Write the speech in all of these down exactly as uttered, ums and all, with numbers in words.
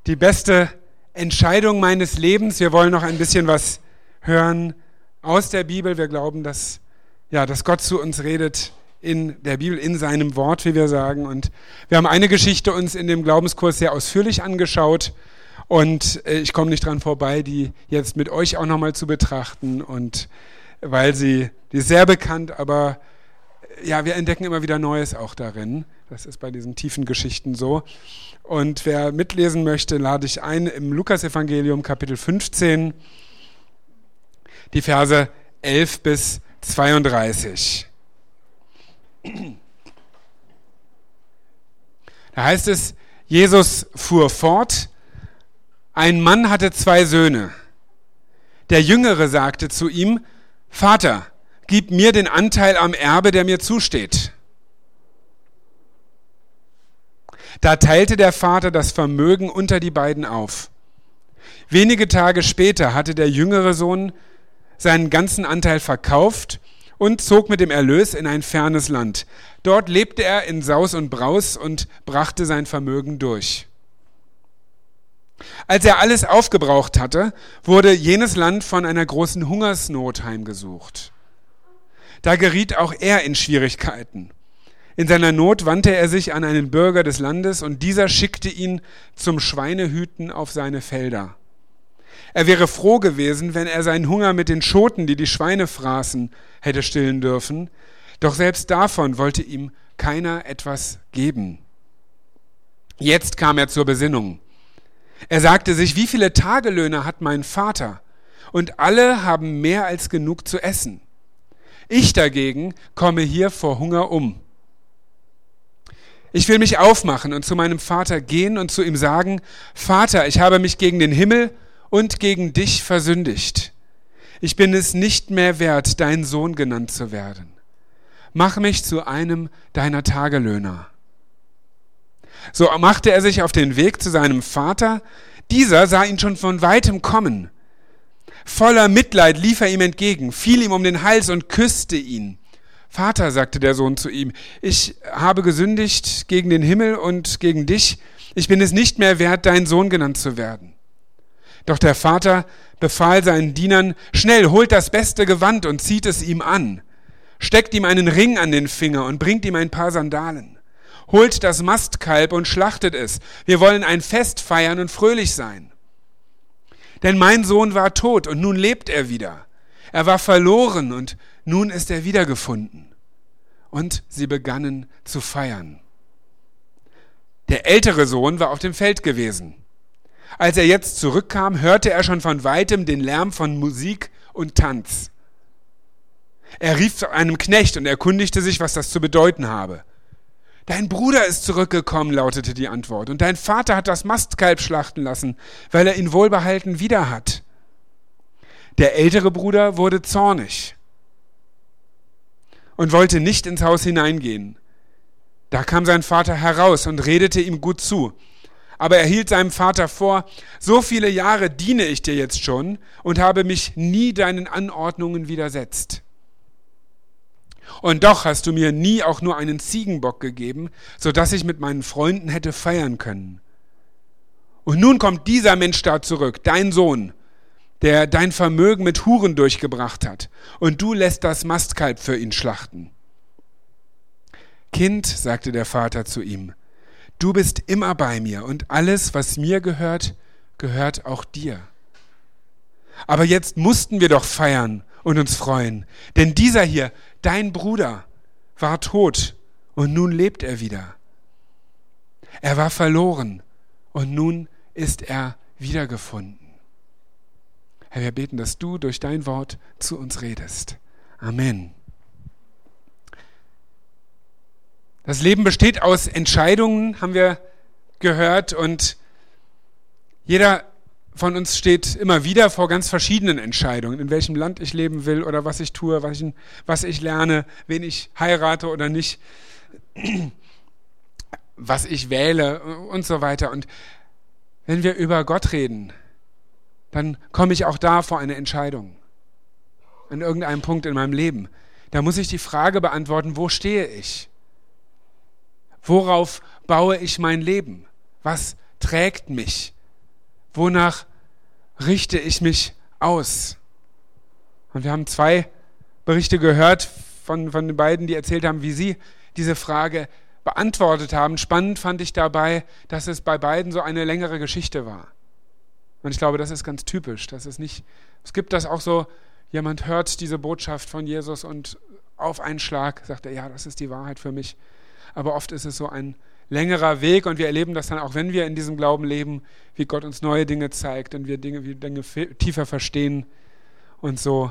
die beste Entscheidung meines Lebens. Wir wollen noch ein bisschen was hören aus der Bibel. Wir glauben, dass, ja, dass Gott zu uns redet in der Bibel, in seinem Wort, wie wir sagen. Und wir haben eine Geschichte uns in dem Glaubenskurs sehr ausführlich angeschaut. Und ich komme nicht dran vorbei, die jetzt mit euch auch nochmal zu betrachten. Und weil sie, die ist sehr bekannt, aber ja, wir entdecken immer wieder Neues auch darin. Das ist bei diesen tiefen Geschichten so. Und wer mitlesen möchte, lade ich ein im Lukas-Evangelium, Kapitel fünfzehn, die Verse elf bis zweiunddreißig. Da heißt es, Jesus fuhr fort, ein Mann hatte zwei Söhne. Der Jüngere sagte zu ihm, Vater, gib mir den Anteil am Erbe, der mir zusteht. Da teilte der Vater das Vermögen unter die beiden auf. Wenige Tage später hatte der jüngere Sohn seinen ganzen Anteil verkauft und zog mit dem Erlös in ein fernes Land. Dort lebte er in Saus und Braus und brachte sein Vermögen durch. Als er alles aufgebraucht hatte, wurde jenes Land von einer großen Hungersnot heimgesucht. Da geriet auch er in Schwierigkeiten. In seiner Not wandte er sich an einen Bürger des Landes und dieser schickte ihn zum Schweinehüten auf seine Felder. Er wäre froh gewesen, wenn er seinen Hunger mit den Schoten, die die Schweine fraßen, hätte stillen dürfen. Doch selbst davon wollte ihm keiner etwas geben. Jetzt kam er zur Besinnung. Er sagte sich, wie viele Tagelöhner hat mein Vater? Und alle haben mehr als genug zu essen. Ich dagegen komme hier vor Hunger um. Ich will mich aufmachen und zu meinem Vater gehen und zu ihm sagen, Vater, ich habe mich gegen den Himmel und gegen dich versündigt. Ich bin es nicht mehr wert, dein Sohn genannt zu werden. Mach mich zu einem deiner Tagelöhner. So machte er sich auf den Weg zu seinem Vater. Dieser sah ihn schon von weitem kommen. Voller Mitleid lief er ihm entgegen, fiel ihm um den Hals und küsste ihn. Vater, sagte der Sohn zu ihm, ich habe gesündigt gegen den Himmel und gegen dich. Ich bin es nicht mehr wert, dein Sohn genannt zu werden. Doch der Vater befahl seinen Dienern, schnell, holt das beste Gewand und zieht es ihm an. Steckt ihm einen Ring an den Finger und bringt ihm ein paar Sandalen. Holt das Mastkalb und schlachtet es. Wir wollen ein Fest feiern und fröhlich sein. Denn mein Sohn war tot und nun lebt er wieder. Er war verloren und nun ist er wiedergefunden. Und sie begannen zu feiern. Der ältere Sohn war auf dem Feld gewesen. Als er jetzt zurückkam, hörte er schon von weitem den Lärm von Musik und Tanz. Er rief zu einem Knecht und erkundigte sich, was das zu bedeuten habe. Dein Bruder ist zurückgekommen, lautete die Antwort, und dein Vater hat das Mastkalb schlachten lassen, weil er ihn wohlbehalten wieder hat. Der ältere Bruder wurde zornig und wollte nicht ins Haus hineingehen. Da kam sein Vater heraus und redete ihm gut zu. Aber er hielt seinem Vater vor, so viele Jahre diene ich dir jetzt schon und habe mich nie deinen Anordnungen widersetzt. Und doch hast du mir nie auch nur einen Ziegenbock gegeben, sodass ich mit meinen Freunden hätte feiern können. Und nun kommt dieser Mensch da zurück, dein Sohn, der dein Vermögen mit Huren durchgebracht hat, und du lässt das Mastkalb für ihn schlachten. Kind, sagte der Vater zu ihm, du bist immer bei mir und alles, was mir gehört, gehört auch dir. Aber jetzt mussten wir doch feiern und uns freuen, denn dieser hier, dein Bruder, war tot und nun lebt er wieder. Er war verloren und nun ist er wiedergefunden. Herr, wir beten, dass du durch dein Wort zu uns redest. Amen. Das Leben besteht aus Entscheidungen, haben wir gehört, und jeder von uns steht immer wieder vor ganz verschiedenen Entscheidungen, in welchem Land ich leben will oder was ich tue, was ich, was ich lerne, wen ich heirate oder nicht, was ich wähle und so weiter. Und wenn wir über Gott reden, dann komme ich auch da vor eine Entscheidung, an irgendeinem Punkt in meinem Leben. Da muss ich die Frage beantworten, wo stehe ich? Worauf baue ich mein Leben? Was trägt mich? Wonach richte ich mich aus? Und wir haben zwei Berichte gehört von, von den beiden, die erzählt haben, wie sie diese Frage beantwortet haben. Spannend fand ich dabei, dass es bei beiden so eine längere Geschichte war. Und ich glaube, das ist ganz typisch. Das ist nicht, es gibt das auch so, jemand hört diese Botschaft von Jesus und auf einen Schlag sagt er, ja, das ist die Wahrheit für mich. Aber oft ist es so ein längerer Weg und wir erleben das dann auch, wenn wir in diesem Glauben leben, wie Gott uns neue Dinge zeigt und wir Dinge, wie Dinge tiefer verstehen und so.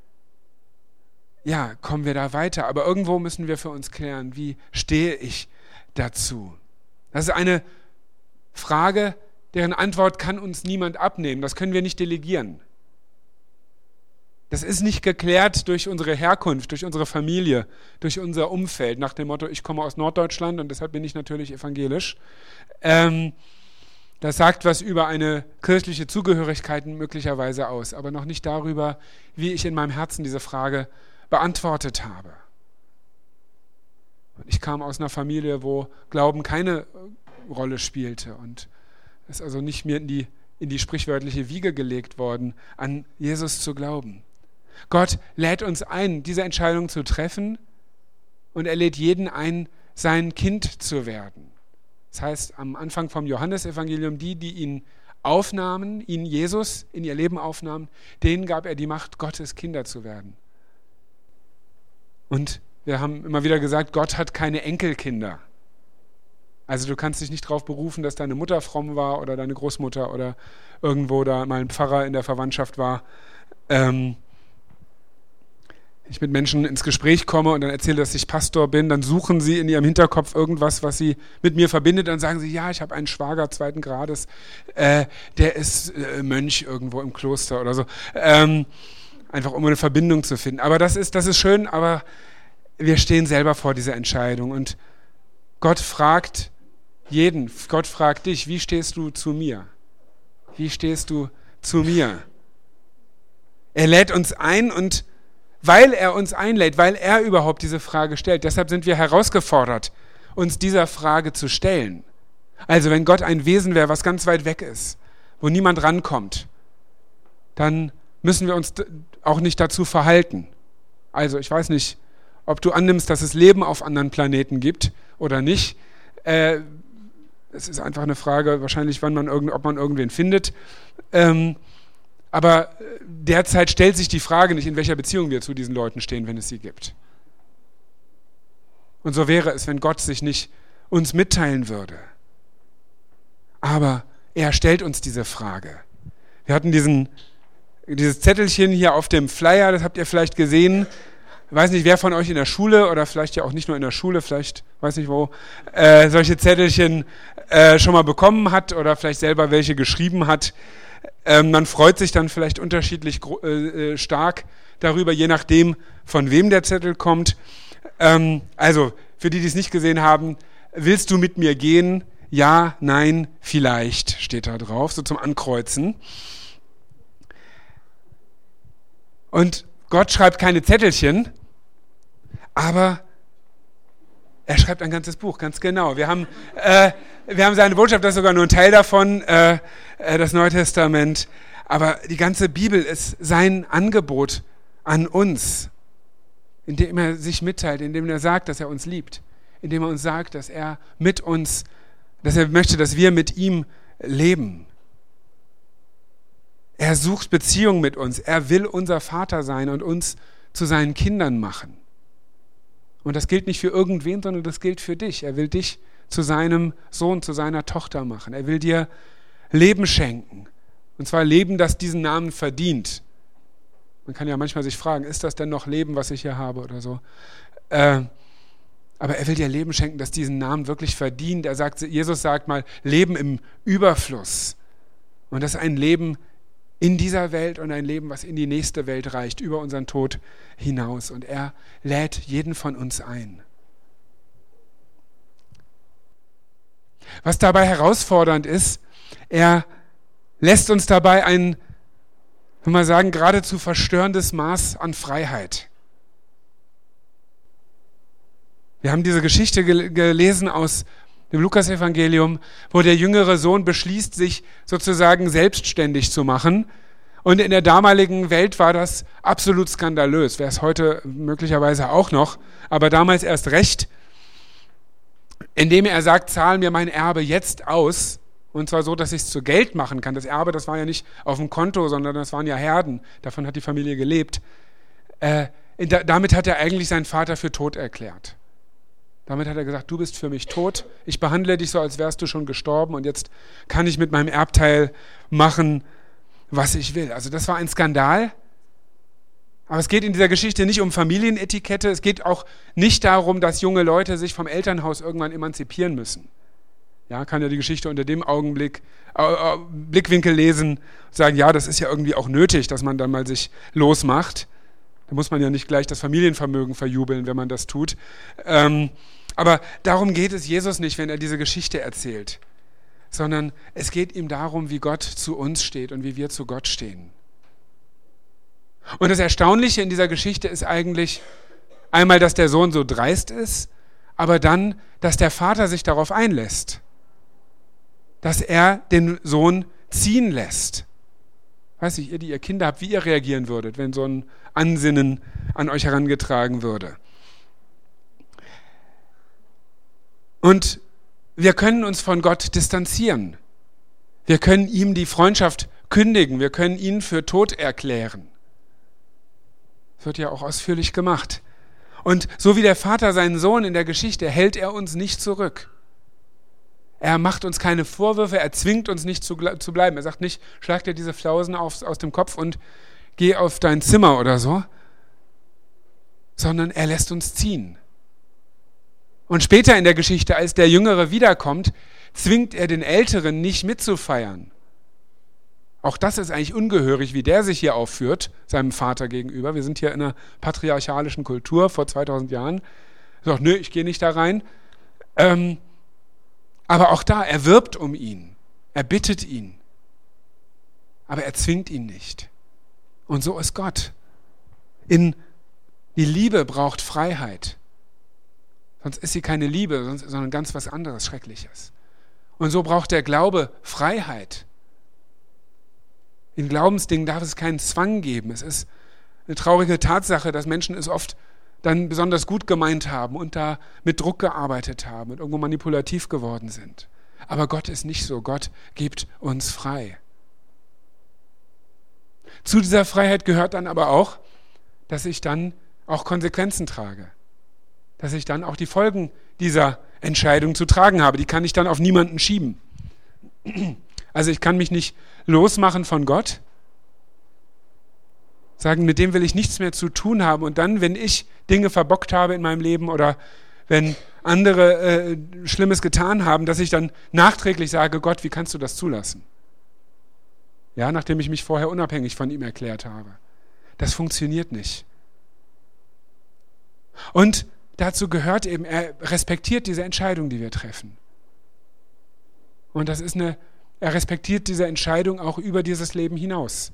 Ja, kommen wir da weiter. Aber irgendwo müssen wir für uns klären, wie stehe ich dazu? Das ist eine Frage, deren Antwort kann uns niemand abnehmen. Das können wir nicht delegieren. Das ist nicht geklärt durch unsere Herkunft, durch unsere Familie, durch unser Umfeld, nach dem Motto, ich komme aus Norddeutschland und deshalb bin ich natürlich evangelisch. Ähm, das sagt was über eine kirchliche Zugehörigkeit möglicherweise aus, aber noch nicht darüber, wie ich in meinem Herzen diese Frage beantwortet habe. Ich kam aus einer Familie, wo Glauben keine Rolle spielte und es ist also nicht mir in die, in die sprichwörtliche Wiege gelegt worden, an Jesus zu glauben. Gott lädt uns ein, diese Entscheidung zu treffen und er lädt jeden ein, sein Kind zu werden. Das heißt, am Anfang vom Johannesevangelium, die, die ihn aufnahmen, ihn Jesus in ihr Leben aufnahmen, denen gab er die Macht, Gottes Kinder zu werden. Und wir haben immer wieder gesagt, Gott hat keine Enkelkinder. Also du kannst dich nicht darauf berufen, dass deine Mutter fromm war oder deine Großmutter oder irgendwo da mal ein Pfarrer in der Verwandtschaft war. Ähm, wenn ich mit Menschen ins Gespräch komme und dann erzähle, dass ich Pastor bin, dann suchen sie in ihrem Hinterkopf irgendwas, was sie mit mir verbindet. Dann sagen sie, ja, ich habe einen Schwager zweiten Grades, äh, der ist äh, Mönch irgendwo im Kloster oder so. Ähm, einfach um eine Verbindung zu finden. Aber das ist, das ist schön, aber wir stehen selber vor dieser Entscheidung und Gott fragt jeden, Gott fragt dich, wie stehst du zu mir? Wie stehst du zu mir? Er lädt uns ein und weil er uns einlädt, weil er überhaupt diese Frage stellt, deshalb sind wir herausgefordert, uns dieser Frage zu stellen. Also wenn Gott ein Wesen wäre, was ganz weit weg ist, wo niemand rankommt, dann müssen wir uns auch nicht dazu verhalten. Also ich weiß nicht, ob du annimmst, dass es Leben auf anderen Planeten gibt oder nicht. Äh, es ist einfach eine Frage, wahrscheinlich, wann man irgend, ob man irgendwen findet. Ähm, aber derzeit stellt sich die Frage nicht, in welcher Beziehung wir zu diesen Leuten stehen, wenn es sie gibt. Und so wäre es, wenn Gott sich nicht uns mitteilen würde. Aber er stellt uns diese Frage. Wir hatten diesen, dieses Zettelchen hier auf dem Flyer, das habt ihr vielleicht gesehen. Ich weiß nicht, wer von euch in der Schule oder vielleicht ja auch nicht nur in der Schule, vielleicht, weiß nicht wo, äh, solche Zettelchen äh, schon mal bekommen hat oder vielleicht selber welche geschrieben hat. Ähm, man freut sich dann vielleicht unterschiedlich äh, stark darüber, je nachdem, von wem der Zettel kommt. Ähm, also, für die, die es nicht gesehen haben, willst du mit mir gehen? Ja, nein, vielleicht, steht da drauf, so zum Ankreuzen. Und Gott schreibt keine Zettelchen, aber er schreibt ein ganzes Buch, ganz genau. Wir haben, äh, wir haben seine Botschaft, das ist sogar nur ein Teil davon, äh, das Neue Testament. Aber die ganze Bibel ist sein Angebot an uns, indem er sich mitteilt, indem er sagt, dass er uns liebt, indem er uns sagt, dass er mit uns, dass er möchte, dass wir mit ihm leben. Er sucht Beziehung mit uns. Er will unser Vater sein und uns zu seinen Kindern machen. Und das gilt nicht für irgendwen, sondern das gilt für dich. Er will dich zu seinem Sohn, zu seiner Tochter machen. Er will dir Leben schenken. Und zwar Leben, das diesen Namen verdient. Man kann ja manchmal sich fragen, ist das denn noch Leben, was ich hier habe oder so? Äh, aber er will dir Leben schenken, das diesen Namen wirklich verdient. Er sagt, Jesus sagt mal, Leben im Überfluss. Und das ist ein Leben in dieser Welt und ein Leben, was in die nächste Welt reicht, über unseren Tod hinaus. Und er lädt jeden von uns ein. Was dabei herausfordernd ist, er lässt uns dabei ein, wenn wir sagen, geradezu verstörendes Maß an Freiheit. Wir haben diese Geschichte gelesen aus im Lukasevangelium, wo der jüngere Sohn beschließt, sich sozusagen selbstständig zu machen. Und in der damaligen Welt war das absolut skandalös. Wäre es heute möglicherweise auch noch, aber damals erst recht, indem er sagt, zahl mir mein Erbe jetzt aus. Und zwar so, dass ich es zu Geld machen kann. Das Erbe, das war ja nicht auf dem Konto, sondern das waren ja Herden. Davon hat die Familie gelebt. Äh, da, damit hat er eigentlich seinen Vater für tot erklärt. Damit hat er gesagt, du bist für mich tot. Ich behandle dich so, als wärst du schon gestorben. Und jetzt kann ich mit meinem Erbteil machen, was ich will. Also das war ein Skandal. Aber es geht in dieser Geschichte nicht um Familienetikette. Es geht auch nicht darum, dass junge Leute sich vom Elternhaus irgendwann emanzipieren müssen. Ja, kann ja die Geschichte unter dem Augenblick, äh, Blickwinkel lesen und sagen, ja, das ist ja irgendwie auch nötig, dass man dann mal sich losmacht. Da muss man ja nicht gleich das Familienvermögen verjubeln, wenn man das tut. Ähm, aber darum geht es Jesus nicht, wenn er diese Geschichte erzählt, sondern es geht ihm darum, wie Gott zu uns steht und wie wir zu Gott stehen. Und das Erstaunliche in dieser Geschichte ist eigentlich einmal, dass der Sohn so dreist ist, aber dann, dass der Vater sich darauf einlässt, dass er den Sohn ziehen lässt. Weiß nicht, ihr, die ihr Kinder habt, wie ihr reagieren würdet, wenn so ein Ansinnen an euch herangetragen würde. Und wir können uns von Gott distanzieren. Wir können ihm die Freundschaft kündigen. Wir können ihn für tot erklären. Das wird ja auch ausführlich gemacht. Und so wie der Vater seinen Sohn in der Geschichte, hält er uns nicht zurück. Er macht uns keine Vorwürfe, er zwingt uns nicht zu, zu bleiben. Er sagt nicht, schlag dir diese Flausen auf, aus dem Kopf und geh auf dein Zimmer oder so, sondern er lässt uns ziehen. Und später in der Geschichte, als der Jüngere wiederkommt, zwingt er den Älteren nicht mitzufeiern. Auch das ist eigentlich ungehörig, wie der sich hier aufführt, seinem Vater gegenüber. Wir sind hier in einer patriarchalischen Kultur vor zweitausend Jahren. Er sagt, nö, ich gehe nicht da rein. Ähm, aber auch da, er wirbt um ihn. Er bittet ihn. Aber er zwingt ihn nicht. Und so ist Gott. In die Liebe braucht Freiheit. Sonst ist sie keine Liebe, sondern ganz was anderes, Schreckliches. Und so braucht der Glaube Freiheit. In Glaubensdingen darf es keinen Zwang geben. Es ist eine traurige Tatsache, dass Menschen es oft dann besonders gut gemeint haben und da mit Druck gearbeitet haben und irgendwo manipulativ geworden sind. Aber Gott ist nicht so. Gott gibt uns frei. Zu dieser Freiheit gehört dann aber auch, dass ich dann auch Konsequenzen trage. Dass ich dann auch die Folgen dieser Entscheidung zu tragen habe. Die kann ich dann auf niemanden schieben. Also ich kann mich nicht losmachen von Gott, sagen, mit dem will ich nichts mehr zu tun haben. Und dann, wenn ich Dinge verbockt habe in meinem Leben oder wenn andere äh, Schlimmes getan haben, dass ich dann nachträglich sage, Gott, wie kannst du das zulassen? Ja, nachdem ich mich vorher unabhängig von ihm erklärt habe. Das funktioniert nicht. Und dazu gehört eben, er respektiert diese Entscheidung, die wir treffen. Und das ist eine, er respektiert diese Entscheidung auch über dieses Leben hinaus.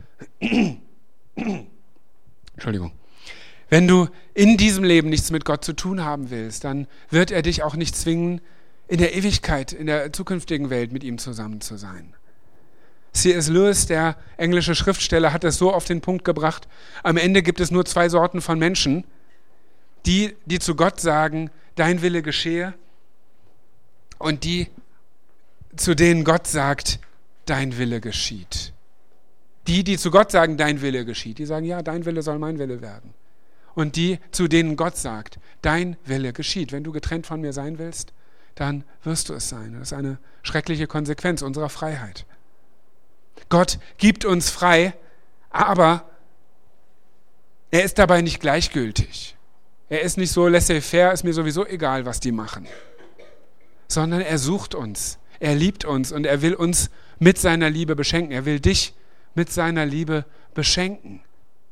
Entschuldigung. Wenn du in diesem Leben nichts mit Gott zu tun haben willst, dann wird er dich auch nicht zwingen, in der Ewigkeit, in der zukünftigen Welt mit ihm zusammen zu sein. C S Lewis, der englische Schriftsteller, hat es so auf den Punkt gebracht, am Ende gibt es nur zwei Sorten von Menschen, die, die zu Gott sagen, dein Wille geschehe, und die, zu denen Gott sagt, dein Wille geschieht. Die, die zu Gott sagen, dein Wille geschieht, die sagen, ja, dein Wille soll mein Wille werden. Und die, zu denen Gott sagt, dein Wille geschieht. Wenn du getrennt von mir sein willst, dann wirst du es sein. Das ist eine schreckliche Konsequenz unserer Freiheit. Gott gibt uns frei, aber er ist dabei nicht gleichgültig. Er ist nicht so laissez-faire, ist mir sowieso egal, was die machen. Sondern er sucht uns, er liebt uns und er will uns mit seiner Liebe beschenken. Er will dich mit seiner Liebe beschenken.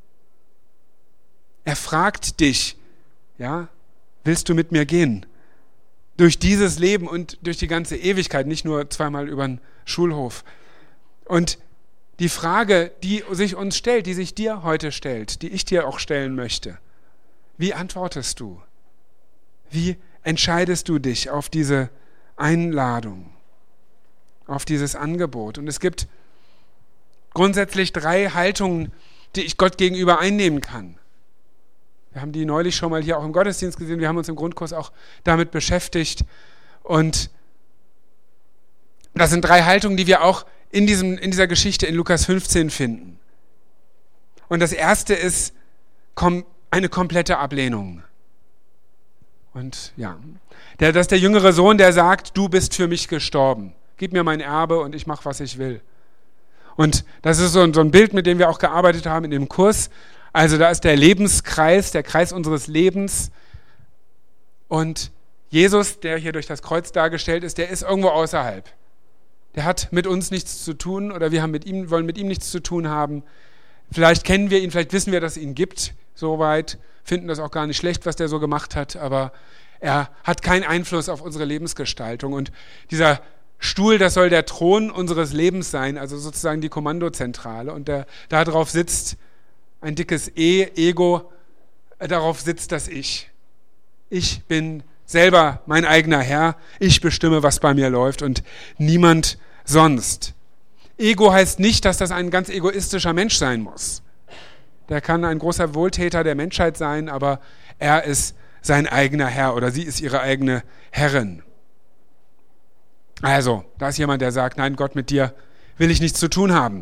Er fragt dich, ja, willst du mit mir gehen? Durch dieses Leben und durch die ganze Ewigkeit, nicht nur zweimal über den Schulhof. Und die Frage, die sich uns stellt, die sich dir heute stellt, die ich dir auch stellen möchte, wie antwortest du? Wie entscheidest du dich auf diese Einladung auf dieses Angebot. Und es gibt grundsätzlich drei Haltungen, die ich Gott gegenüber einnehmen kann. Wir haben die neulich schon mal hier auch im Gottesdienst gesehen. Wir haben uns im Grundkurs auch damit beschäftigt. Und das sind drei Haltungen, die wir auch in, diesem, in dieser Geschichte in Lukas fünfzehn finden. Und das erste ist eine komplette Ablehnung. Und ja, der, das ist der jüngere Sohn, der sagt, du bist für mich gestorben. Gib mir mein Erbe und ich mache, was ich will. Und das ist so ein, so ein Bild, mit dem wir auch gearbeitet haben in dem Kurs. Also da ist der Lebenskreis, der Kreis unseres Lebens. Und Jesus, der hier durch das Kreuz dargestellt ist, der ist irgendwo außerhalb. Der hat mit uns nichts zu tun oder wir haben mit ihm, wollen mit ihm nichts zu tun haben. Vielleicht kennen wir ihn, vielleicht wissen wir, dass es ihn gibt, soweit, finden das auch gar nicht schlecht, was der so gemacht hat, aber er hat keinen Einfluss auf unsere Lebensgestaltung. Und dieser Stuhl, das soll der Thron unseres Lebens sein, also sozusagen die Kommandozentrale. Und der, darauf sitzt ein dickes E, Ego, darauf sitzt das Ich. Ich bin selber mein eigener Herr, ich bestimme, was bei mir läuft und niemand sonst. Ego heißt nicht, dass das ein ganz egoistischer Mensch sein muss. Der kann ein großer Wohltäter der Menschheit sein, aber er ist sein eigener Herr oder sie ist ihre eigene Herrin. Also, da ist jemand, der sagt, nein, Gott, mit dir will ich nichts zu tun haben.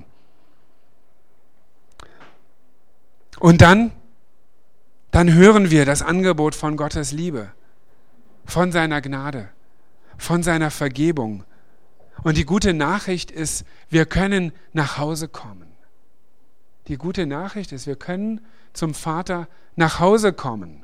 Und dann, dann hören wir das Angebot von Gottes Liebe, von seiner Gnade, von seiner Vergebung. Und die gute Nachricht ist, wir können nach Hause kommen. Die gute Nachricht ist, wir können zum Vater nach Hause kommen.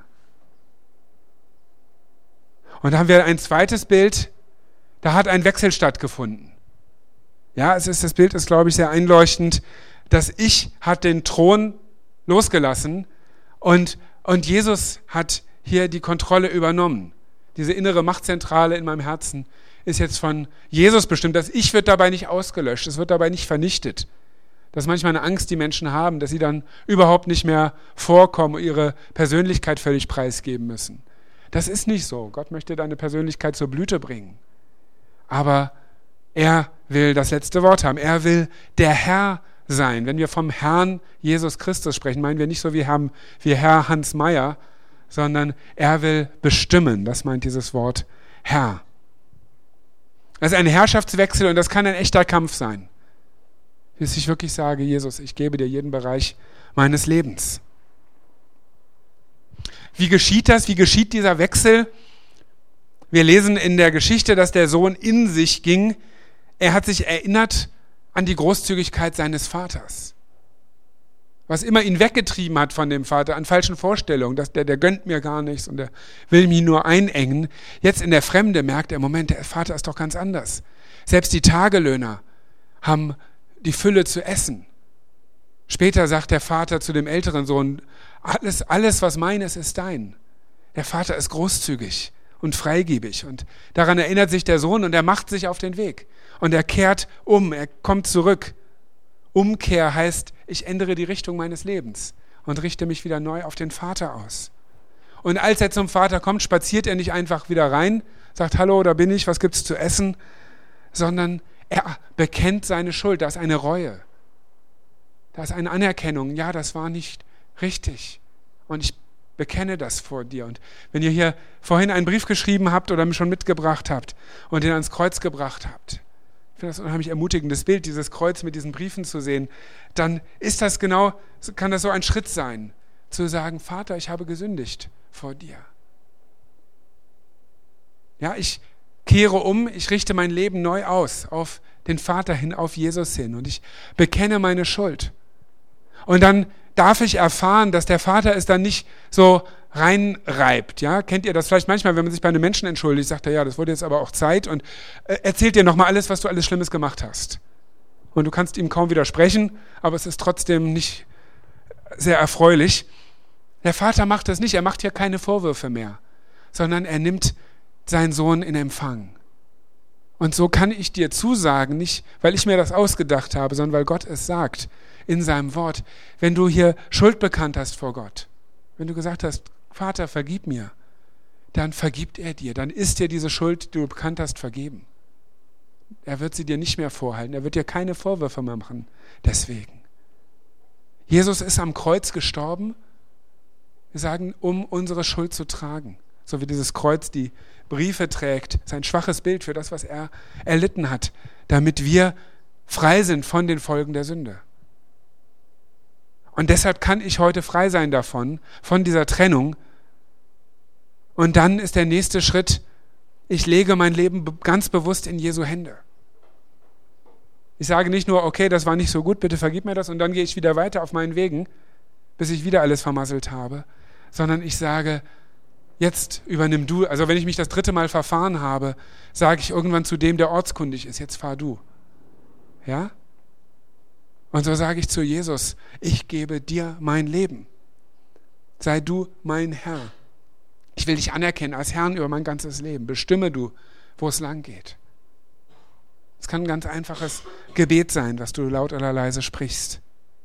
Und da haben wir ein zweites Bild, da hat ein Wechsel stattgefunden. Ja, es ist, das Bild ist, glaube ich, sehr einleuchtend. Das Ich hat den Thron losgelassen und, und Jesus hat hier die Kontrolle übernommen. Diese innere Machtzentrale in meinem Herzen ist jetzt von Jesus bestimmt. Das Ich wird dabei nicht ausgelöscht, es wird dabei nicht vernichtet. Das ist manchmal eine Angst, die Menschen haben, dass sie dann überhaupt nicht mehr vorkommen und ihre Persönlichkeit völlig preisgeben müssen. Das ist nicht so. Gott möchte deine Persönlichkeit zur Blüte bringen. Aber er will das letzte Wort haben. Er will der Herr sein. Wenn wir vom Herrn Jesus Christus sprechen, meinen wir nicht so wie Herr, wie Herr Hans Meyer, sondern er will bestimmen. Das meint dieses Wort Herr. Das ist ein Herrschaftswechsel und das kann ein echter Kampf sein. Bis ich wirklich sage, Jesus, ich gebe dir jeden Bereich meines Lebens. Wie geschieht das? Wie geschieht dieser Wechsel? Wir lesen in der Geschichte, dass der Sohn in sich ging. Er hat sich erinnert an die Großzügigkeit seines Vaters. Was immer ihn weggetrieben hat von dem Vater, an falschen Vorstellungen, dass der, der gönnt mir gar nichts und der will mich nur einengen. Jetzt in der Fremde merkt er, Moment, der Vater ist doch ganz anders. Selbst die Tagelöhner haben die Fülle zu essen. Später sagt der Vater zu dem älteren Sohn, alles, alles was meines ist dein. Der Vater ist großzügig und freigebig und daran erinnert sich der Sohn und er macht sich auf den Weg und er kehrt um, er kommt zurück. Umkehr heißt, ich ändere die Richtung meines Lebens und richte mich wieder neu auf den Vater aus. Und als er zum Vater kommt, spaziert er nicht einfach wieder rein, sagt, hallo, da bin ich, was gibt's zu essen, sondern er bekennt seine Schuld, da ist eine Reue, da ist eine Anerkennung, ja, das war nicht richtig und ich bekenne das vor dir. Und wenn ihr hier vorhin einen Brief geschrieben habt oder mich schon mitgebracht habt und ihn ans Kreuz gebracht habt, ich finde das ein unheimlich ermutigendes Bild, dieses Kreuz mit diesen Briefen zu sehen, dann ist das genau, kann das so ein Schritt sein, zu sagen, Vater, ich habe gesündigt vor dir. Ja, ich kehre um, ich richte mein Leben neu aus, auf den Vater hin, auf Jesus hin und ich bekenne meine Schuld. Und dann darf ich erfahren, dass der Vater es dann nicht so reinreibt. Ja? Kennt ihr das vielleicht manchmal, wenn man sich bei einem Menschen entschuldigt, sagt er, ja, das wurde jetzt aber auch Zeit und äh, erzählt dir nochmal alles, was du alles Schlimmes gemacht hast. Und du kannst ihm kaum widersprechen, aber es ist trotzdem nicht sehr erfreulich. Der Vater macht das nicht, er macht hier keine Vorwürfe mehr, sondern er nimmt seinen Sohn in Empfang. Und so kann ich dir zusagen, nicht weil ich mir das ausgedacht habe, sondern weil Gott es sagt in seinem Wort, wenn du hier Schuld bekannt hast vor Gott, wenn du gesagt hast, Vater, vergib mir, dann vergibt er dir. Dann ist dir diese Schuld, die du bekannt hast, vergeben. Er wird sie dir nicht mehr vorhalten. Er wird dir keine Vorwürfe mehr machen. Deswegen. Jesus ist am Kreuz gestorben, wir sagen, um unsere Schuld zu tragen. So wie dieses Kreuz die Briefe trägt. Das ist ein schwaches Bild für das, was er erlitten hat, damit wir frei sind von den Folgen der Sünde. Und deshalb kann ich heute frei sein davon, von dieser Trennung. Und dann ist der nächste Schritt, ich lege mein Leben ganz bewusst in Jesu Hände. Ich sage nicht nur, okay, das war nicht so gut, bitte vergib mir das und dann gehe ich wieder weiter auf meinen Wegen, bis ich wieder alles vermasselt habe, sondern ich sage, jetzt übernimm du, also wenn ich mich das dritte Mal verfahren habe, sage ich irgendwann zu dem, der ortskundig ist, jetzt fahr du. Ja? Und so sage ich zu Jesus, ich gebe dir mein Leben. Sei du mein Herr. Ich will dich anerkennen als Herrn über mein ganzes Leben. Bestimme du, wo es lang geht. Es kann ein ganz einfaches Gebet sein, was du laut oder leise sprichst.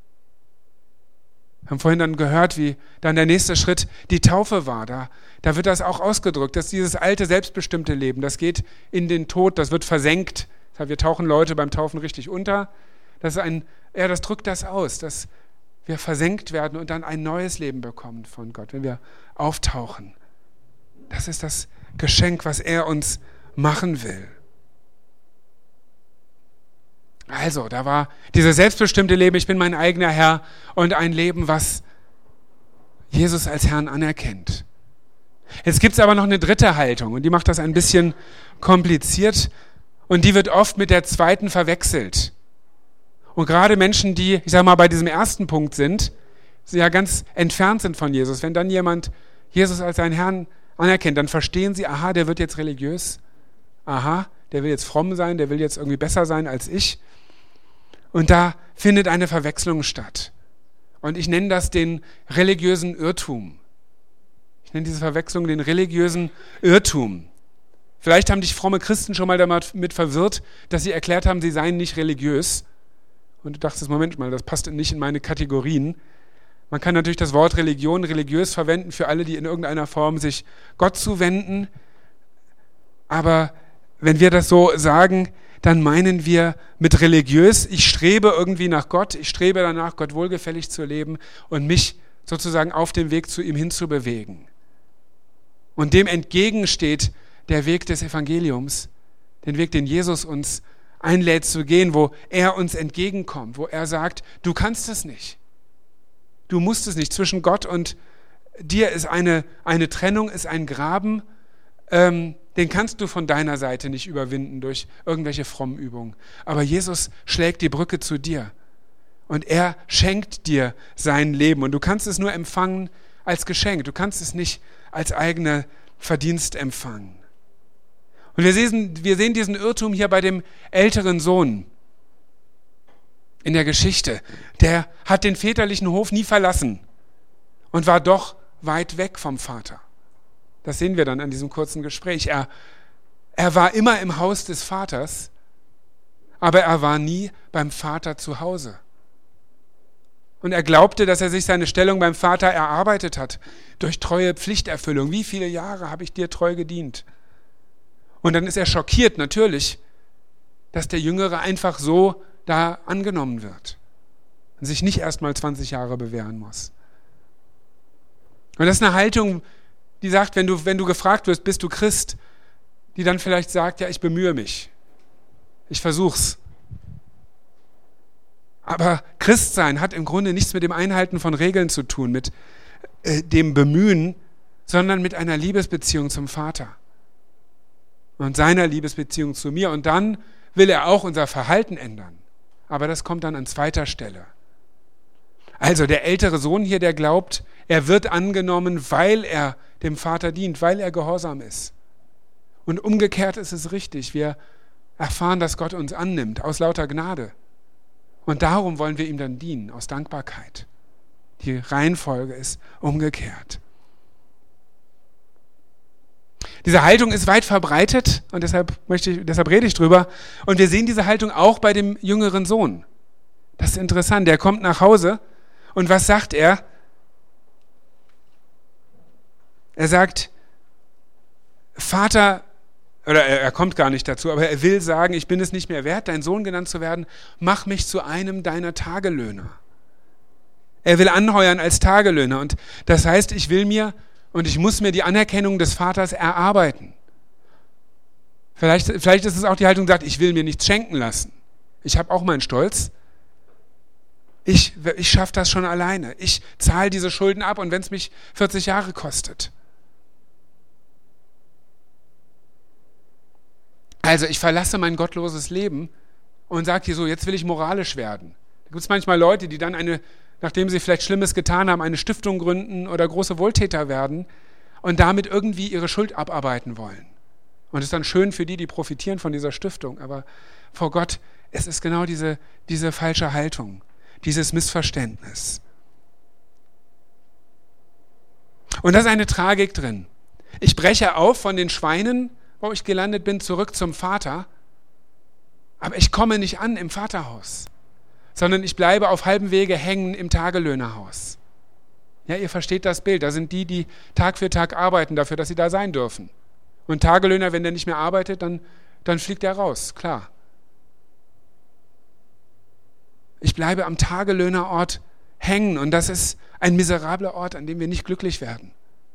Wir haben vorhin dann gehört, wie dann der nächste Schritt die Taufe war. Da, da wird das auch ausgedrückt, dass dieses alte, selbstbestimmte Leben, das geht in den Tod, das wird versenkt. Das heißt, wir tauchen Leute beim Taufen richtig unter. Das ist ein, ja, das drückt das aus, dass wir versenkt werden und dann ein neues Leben bekommen von Gott, wenn wir auftauchen. Das ist das Geschenk, was er uns machen will. Also, da war dieses selbstbestimmte Leben, ich bin mein eigener Herr und ein Leben, was Jesus als Herrn anerkennt. Jetzt gibt es aber noch eine dritte Haltung und die macht das ein bisschen kompliziert und die wird oft mit der zweiten verwechselt. Und gerade Menschen, die, ich sage mal, bei diesem ersten Punkt sind, sie ja ganz entfernt sind von Jesus. Wenn dann jemand Jesus als seinen Herrn anerkennt, dann verstehen sie, aha, der wird jetzt religiös, aha, der will jetzt fromm sein, der will jetzt irgendwie besser sein als ich. Und da findet eine Verwechslung statt. Und ich nenne das den religiösen Irrtum. Ich nenne diese Verwechslung den religiösen Irrtum. Vielleicht haben dich fromme Christen schon mal damit verwirrt, dass sie erklärt haben, sie seien nicht religiös. Und du dachtest, Moment mal, das passt nicht in meine Kategorien. Man kann natürlich das Wort Religion, religiös verwenden für alle, die in irgendeiner Form sich Gott zuwenden. Aber wenn wir das so sagen, dann meinen wir mit religiös, ich strebe irgendwie nach Gott, ich strebe danach, Gott wohlgefällig zu leben und mich sozusagen auf dem Weg zu ihm hinzubewegen. Und dem entgegensteht der Weg des Evangeliums, den Weg, den Jesus uns einlädt zu gehen, wo er uns entgegenkommt, wo er sagt, du kannst es nicht. Du musst es nicht. Zwischen Gott und dir ist eine, eine Trennung, ist ein Graben, ähm, den kannst du von deiner Seite nicht überwinden durch irgendwelche frommen Übungen. Aber Jesus schlägt die Brücke zu dir und er schenkt dir sein Leben und du kannst es nur empfangen als Geschenk. Du kannst es nicht als eigene Verdienst empfangen. Und wir sehen, wir sehen diesen Irrtum hier bei dem älteren Sohn in der Geschichte. Der hat den väterlichen Hof nie verlassen und war doch weit weg vom Vater. Das sehen wir dann an diesem kurzen Gespräch. Er, er war immer im Haus des Vaters, aber er war nie beim Vater zu Hause. Und er glaubte, dass er sich seine Stellung beim Vater erarbeitet hat, durch treue Pflichterfüllung. Wie viele Jahre habe ich dir treu gedient? Und dann ist er schockiert, natürlich, dass der Jüngere einfach so da angenommen wird und sich nicht erst mal zwanzig Jahre bewähren muss. Und das ist eine Haltung, die sagt, wenn du, wenn du gefragt wirst, bist du Christ, die dann vielleicht sagt, ja, ich bemühe mich, ich versuch's. Aber Christsein hat im Grunde nichts mit dem Einhalten von Regeln zu tun, mit äh, dem Bemühen, sondern mit einer Liebesbeziehung zum Vater und seiner Liebesbeziehung zu mir. Und dann will er auch unser Verhalten ändern. Aber das kommt dann an zweiter Stelle. Also der ältere Sohn hier, der glaubt, er wird angenommen, weil er dem Vater dient, weil er gehorsam ist. Und umgekehrt ist es richtig. Wir erfahren, dass Gott uns annimmt, aus lauter Gnade. Und darum wollen wir ihm dann dienen, aus Dankbarkeit. Die Reihenfolge ist umgekehrt. Diese Haltung ist weit verbreitet und deshalb, möchte ich, deshalb rede ich drüber. Und wir sehen diese Haltung auch bei dem jüngeren Sohn. Das ist interessant. Der kommt nach Hause und was sagt er? Er sagt, Vater, oder er, er kommt gar nicht dazu, aber er will sagen, ich bin es nicht mehr wert, dein Sohn genannt zu werden, mach mich zu einem deiner Tagelöhner. Er will anheuern als Tagelöhner und das heißt, ich will mir und ich muss mir die Anerkennung des Vaters erarbeiten. Vielleicht, vielleicht ist es auch die Haltung, die sagt, ich will mir nichts schenken lassen. Ich habe auch meinen Stolz. Ich, ich schaffe das schon alleine. Ich zahle diese Schulden ab und wenn es mich vierzig Jahre kostet. Also ich verlasse mein gottloses Leben und sage hier so, jetzt will ich moralisch werden. Da gibt es manchmal Leute, die dann eine, nachdem sie vielleicht Schlimmes getan haben, eine Stiftung gründen oder große Wohltäter werden und damit irgendwie ihre Schuld abarbeiten wollen. Und es ist dann schön für die, die profitieren von dieser Stiftung. Aber vor Gott, es ist genau diese, diese falsche Haltung, dieses Missverständnis. Und da ist eine Tragik drin. Ich breche auf von den Schweinen, wo ich gelandet bin, zurück zum Vater. Aber ich komme nicht an im Vaterhaus, sondern ich bleibe auf halbem Wege hängen im Tagelöhnerhaus. Ja, ihr versteht das Bild. Da sind die, die Tag für Tag arbeiten dafür, dass sie da sein dürfen. Und Tagelöhner, wenn der nicht mehr arbeitet, dann, dann fliegt er raus, klar. Ich bleibe am Tagelöhnerort hängen und das ist ein miserabler Ort, an dem wir nicht glücklich werden.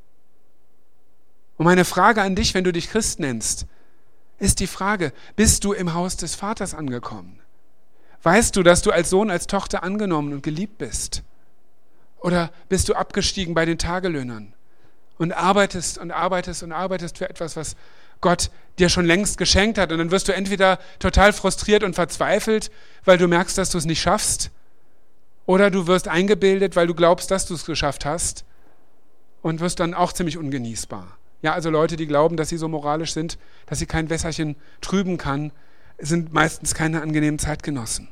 Und meine Frage an dich, wenn du dich Christ nennst, ist die Frage, bist du im Haus des Vaters angekommen? Weißt du, dass du als Sohn, als Tochter angenommen und geliebt bist? Oder bist du abgestiegen bei den Tagelöhnern und arbeitest und arbeitest und arbeitest für etwas, was Gott dir schon längst geschenkt hat und dann wirst du entweder total frustriert und verzweifelt, weil du merkst, dass du es nicht schaffst, oder du wirst eingebildet, weil du glaubst, dass du es geschafft hast und wirst dann auch ziemlich ungenießbar. Ja, also Leute, die glauben, dass sie so moralisch sind, dass sie kein Wässerchen trüben kann, sind meistens keine angenehmen Zeitgenossen.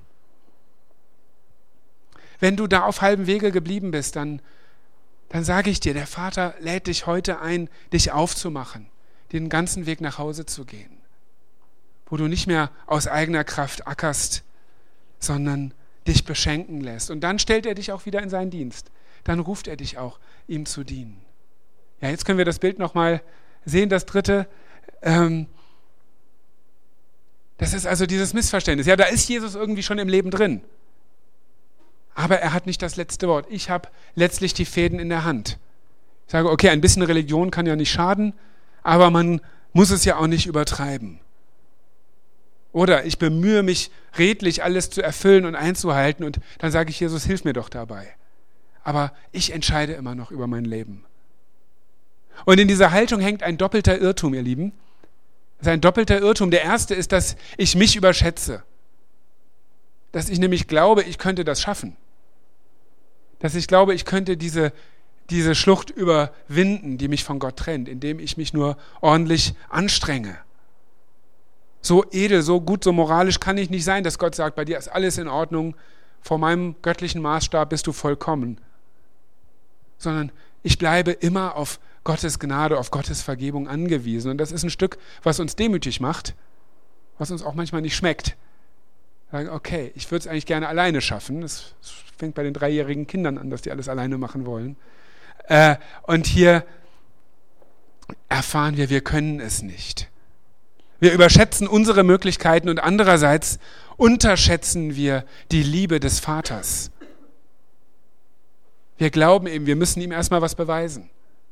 Wenn du da auf halbem Wege geblieben bist, dann, dann sage ich dir, der Vater lädt dich heute ein, dich aufzumachen, den ganzen Weg nach Hause zu gehen, wo du nicht mehr aus eigener Kraft ackerst, sondern dich beschenken lässt. Und dann stellt er dich auch wieder in seinen Dienst. Dann ruft er dich auch, ihm zu dienen. Ja, jetzt können wir das Bild nochmal sehen, das dritte. Ähm, das ist also dieses Missverständnis. Ja, da ist Jesus irgendwie schon im Leben drin. Aber er hat nicht das letzte Wort. Ich habe letztlich die Fäden in der Hand. Ich sage, okay, ein bisschen Religion kann ja nicht schaden, aber man muss es ja auch nicht übertreiben. Oder ich bemühe mich redlich, alles zu erfüllen und einzuhalten und dann sage ich, Jesus, hilf mir doch dabei. Aber ich entscheide immer noch über mein Leben. Und in dieser Haltung hängt ein doppelter Irrtum, ihr Lieben. Das ist ein doppelter Irrtum. Der erste ist, dass ich mich überschätze. Dass ich nämlich glaube, ich könnte das schaffen. Dass ich glaube, ich könnte diese, diese Schlucht überwinden, die mich von Gott trennt, indem ich mich nur ordentlich anstrenge. So edel, so gut, so moralisch kann ich nicht sein, dass Gott sagt, bei dir ist alles in Ordnung, vor meinem göttlichen Maßstab bist du vollkommen. Sondern ich bleibe immer auf Gottes Gnade, auf Gottes Vergebung angewiesen. Und das ist ein Stück, was uns demütig macht, was uns auch manchmal nicht schmeckt. Sagen, okay, ich würde es eigentlich gerne alleine schaffen. Das fängt bei den dreijährigen Kindern an, dass die alles alleine machen wollen. Äh, und hier erfahren wir, wir können es nicht. Wir überschätzen unsere Möglichkeiten und andererseits unterschätzen wir die Liebe des Vaters. Wir glauben eben, wir müssen ihm erstmal was beweisen.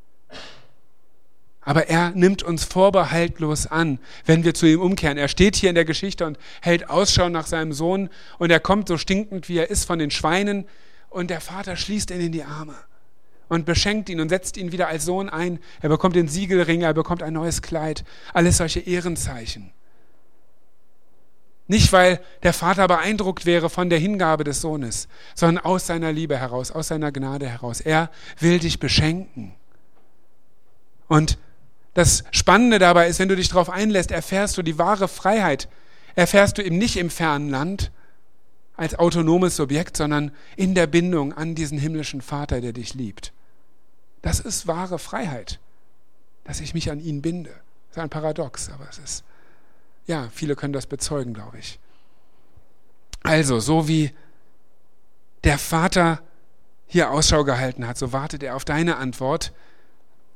Aber er nimmt uns vorbehaltlos an, wenn wir zu ihm umkehren. Er steht hier in der Geschichte und hält Ausschau nach seinem Sohn und er kommt so stinkend, wie er ist, von den Schweinen und der Vater schließt ihn in die Arme und beschenkt ihn und setzt ihn wieder als Sohn ein. Er bekommt den Siegelring, er bekommt ein neues Kleid, alles solche Ehrenzeichen. Nicht, weil der Vater beeindruckt wäre von der Hingabe des Sohnes, sondern aus seiner Liebe heraus, aus seiner Gnade heraus. Er will dich beschenken. Und das Spannende dabei ist, wenn du dich darauf einlässt, erfährst du die wahre Freiheit. Erfährst du eben nicht im fernen Land als autonomes Subjekt, sondern in der Bindung an diesen himmlischen Vater, der dich liebt. Das ist wahre Freiheit, dass ich mich an ihn binde. Das ist ein Paradox, aber es ist, ja, viele können das bezeugen, glaube ich. Also, so wie der Vater hier Ausschau gehalten hat, so wartet er auf deine Antwort.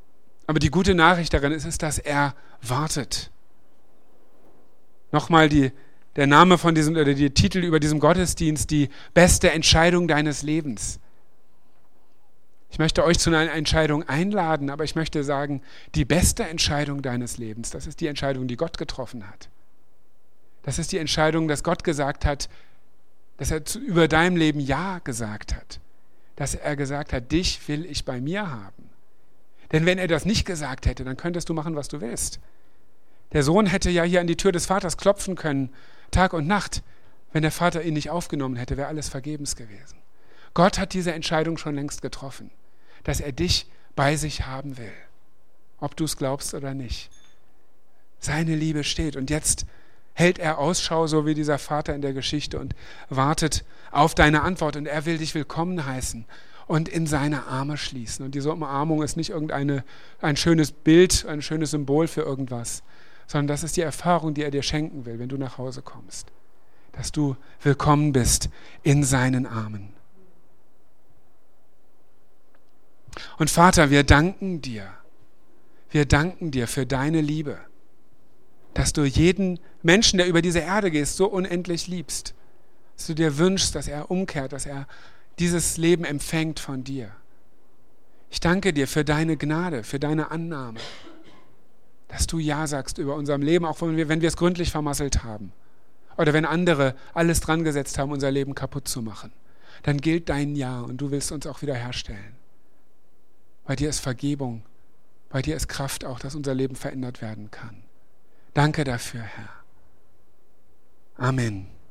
Aber die gute Nachricht darin ist, ist, dass er wartet. Nochmal die, der Name von diesem, oder der Titel über diesem Gottesdienst, die beste Entscheidung deines Lebens. Ich möchte euch zu einer Entscheidung einladen, aber ich möchte sagen, die beste Entscheidung deines Lebens, das ist die Entscheidung, die Gott getroffen hat. Das ist die Entscheidung, dass Gott gesagt hat, dass er zu, über deinem Leben Ja gesagt hat. Dass er gesagt hat, dich will ich bei mir haben. Denn wenn er das nicht gesagt hätte, dann könntest du machen, was du willst. Der Sohn hätte ja hier an die Tür des Vaters klopfen können, Tag und Nacht. Wenn der Vater ihn nicht aufgenommen hätte, wäre alles vergebens gewesen. Gott hat diese Entscheidung schon längst getroffen, dass er dich bei sich haben will, ob du es glaubst oder nicht. Seine Liebe steht und jetzt hält er Ausschau, so wie dieser Vater in der Geschichte, und wartet auf deine Antwort und er will dich willkommen heißen und in seine Arme schließen. Und diese Umarmung ist nicht irgendeine ein schönes Bild, ein schönes Symbol für irgendwas, sondern das ist die Erfahrung, die er dir schenken will, wenn du nach Hause kommst, dass du willkommen bist in seinen Armen. Und Vater, wir danken dir, wir danken dir für deine Liebe, dass du jeden Menschen, der über diese Erde geht, so unendlich liebst, dass du dir wünschst, dass er umkehrt, dass er dieses Leben empfängt von dir. Ich danke dir für deine Gnade, für deine Annahme, dass du Ja sagst über unserem Leben, auch wenn wir, wenn wir es gründlich vermasselt haben oder wenn andere alles dran gesetzt haben, unser Leben kaputt zu machen. Dann gilt dein Ja und du willst uns auch wieder herstellen. Bei dir ist Vergebung, bei dir ist Kraft auch, dass unser Leben verändert werden kann. Danke dafür, Herr. Amen.